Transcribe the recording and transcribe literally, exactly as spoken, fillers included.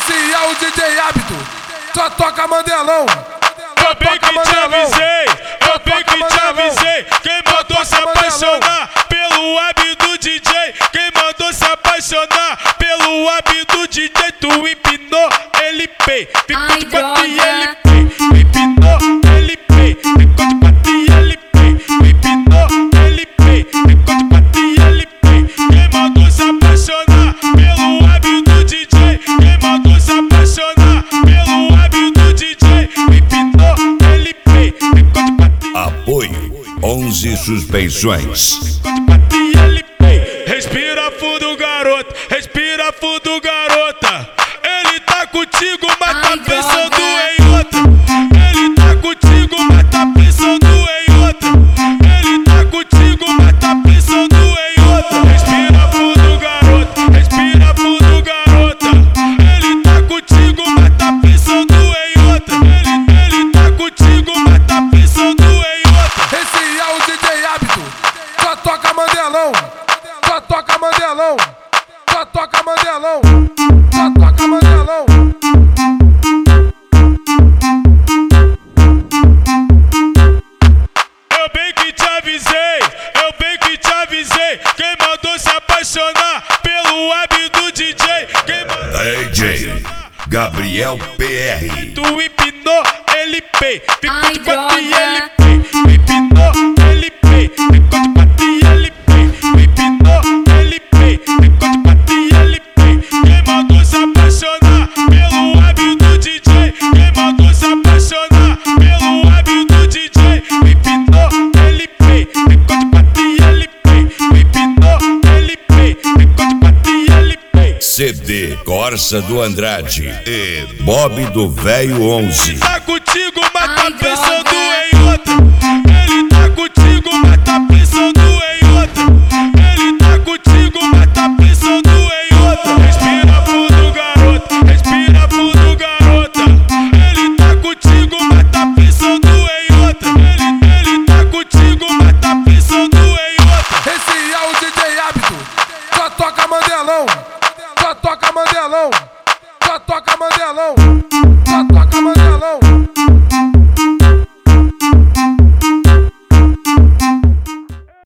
Esse é o D J Hábito, só toca Mandelão. Eu bem que te avisei, eu bem que te avisei. Quem mandou se apaixonar pelo hábito do D J? Quem mandou se apaixonar pelo hábito do D J? Tu empinou, ele pei, ficou de quatro e ele pei. Empinou, ele pei, ficou de quatro e ele pei. Empinou, ele pei, ficou de quatro e ele pei. Quem mandou se apaixonar pelo hábito do D J? Quem mandou se apaixonar pelo hábito do D J? Empinou, ele pei, ficou de quatro. Apoio onze Suspensões. Respira fundo, garota, respira fundo, garota. Ele tá contigo, mas tá pensando em outra. Ele tá contigo, mas tá pensando em outra. Ele tá contigo, mas tá pensando em outra. Respira fundo, garota, respira fundo, garota. Ele tá contigo, mas tá pensando em outra. Ele, ele tá contigo, mas tá pensando em outra. Esse é o D J Hábito, só toca Mandelão. Só toca Mandelão, só toca Mandelão, só toca Mandelão. Eu bem que te avisei, eu bem que te avisei. Quem mandou se apaixonar pelo hábito do D J? Quem mandou D J Gabriel P R. tu empinou, ele pei, ficou Ai, de quatro e droga. ele pei. Empinou, ele pei, ficou de quatro e ele pei. Empinou, ele pei, ficou de quatro e ele pei. Quem mandou se apaixonar pelo hábito do D J? Quem mandou se apaixonar pelo hábito do D J? Empinou, ele pei, ficou de quatro e ele pei. Empinou, ele pei, ficou de quatro e ele pei. C D Corsa do Andrade e Bob do Velho onze. Tá contigo, mas tá Ai, pensando droga. em outra. Ele tá contigo, mas tá pensando em outra. Ele tá contigo, mas tá pensando em outra. Respira fundo, garota, respira fundo, garota. Ele tá contigo, mas tá pensando em outra. Ele, ele tá contigo, mas tá pensando em outra. Esse é o D J Hábito, só toca Mandelão. Só toca Mandelão, só toca Mandelão, só toca Mandelão.